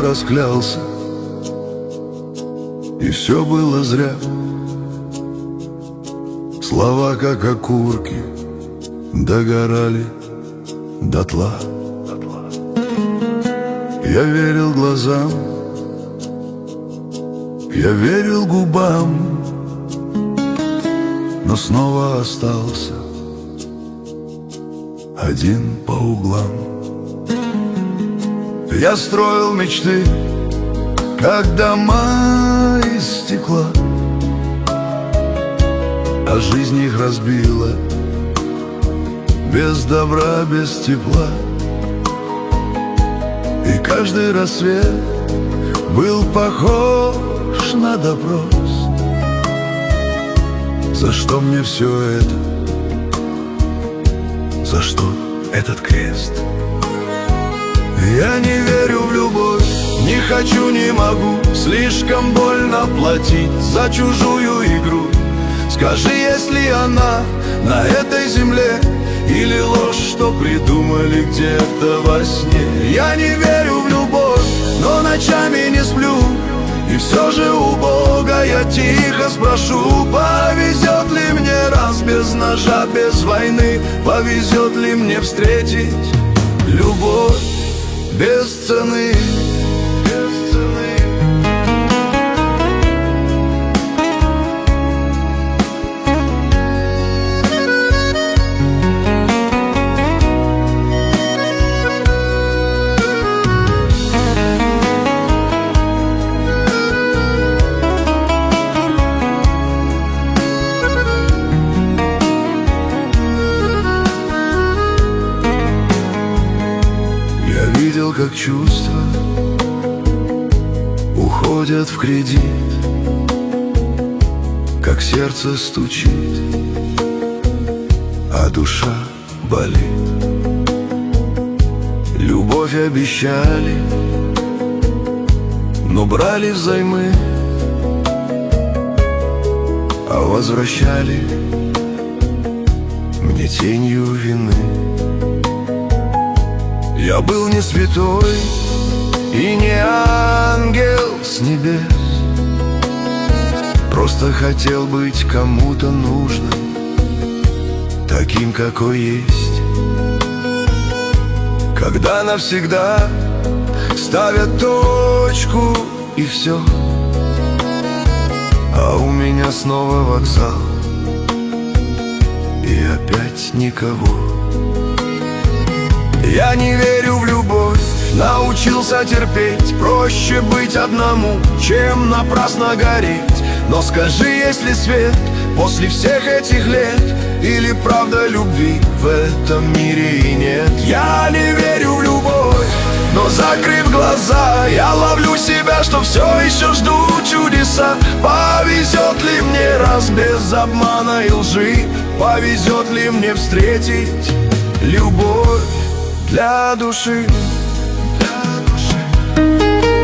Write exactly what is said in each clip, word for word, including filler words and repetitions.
раз клялся, и все было зря. Слова, как окурки, догорали дотла. Я верил глазам, я верил губам, но снова остался один по углам. Я строил мечты, как дома из стекла, а жизнь их разбила без добра, без тепла. И каждый рассвет был похож на допрос. За что мне все это? За что этот крест? Я не верю в любовь, не хочу, не могу. Слишком больно платить за чужую игру. Скажи, есть ли она на этой земле, или ложь, что придумали где-то во сне? Я не верю в любовь, но ночами не сплю, и все же у Бога я тихо спрошу: повезет ли мне раз без ножа, без войны? Повезет ли мне встретить любовь без цены? Без цены. Видел, как чувства уходят в кредит, как сердце стучит, а душа болит. Любовь обещали, но брали взаймы, а возвращали мне тенью вины. Я был не святой и не ангел с небес, просто хотел быть кому-то нужным, таким, какой есть. Когда навсегда ставят точку и все, а у меня снова вокзал и опять никого. Я не верю в любовь, научился терпеть. Проще быть одному, чем напрасно гореть. Но скажи, есть ли свет после всех этих лет, или правда любви в этом мире и нет? Я не верю в любовь, но закрыв глаза, я ловлю себя, что все еще жду чудеса. Повезет ли мне раз без обмана и лжи? Повезет ли мне встретить любовь для души? Для души.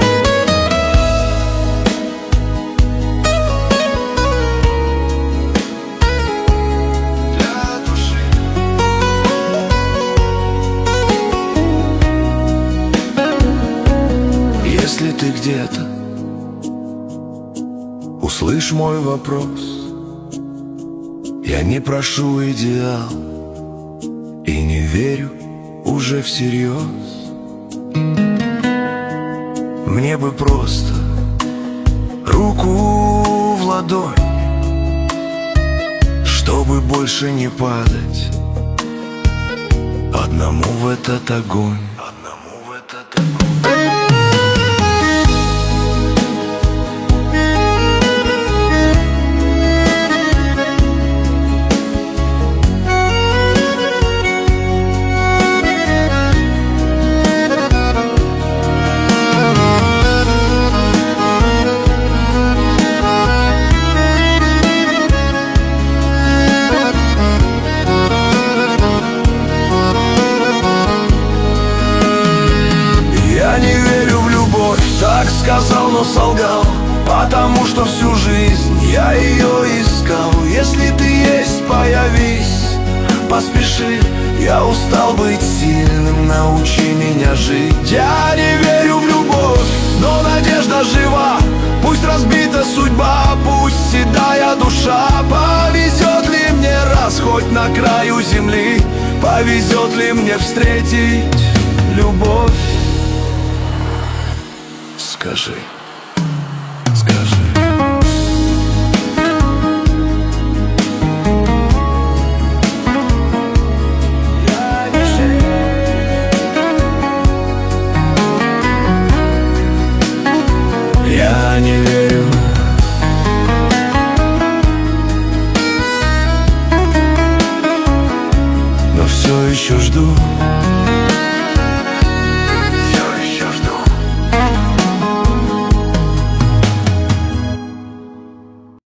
Для души. Если ты где-то, услышь мой вопрос. Я не прошу идеал и не верю уже всерьез. Мне бы просто руку в ладонь, чтобы больше не падать одному в этот огонь. Одному в этот огонь. Сказал, но солгал, потому что всю жизнь я ее искал. Если ты есть, появись, поспеши. Я устал быть сильным, научи меня жить. Я не верю в любовь, душа. Повезет ли мне раз хоть на краю земли? Повезет ли мне встретить любовь? Скажи, скажи. Я не верю, но все еще жду.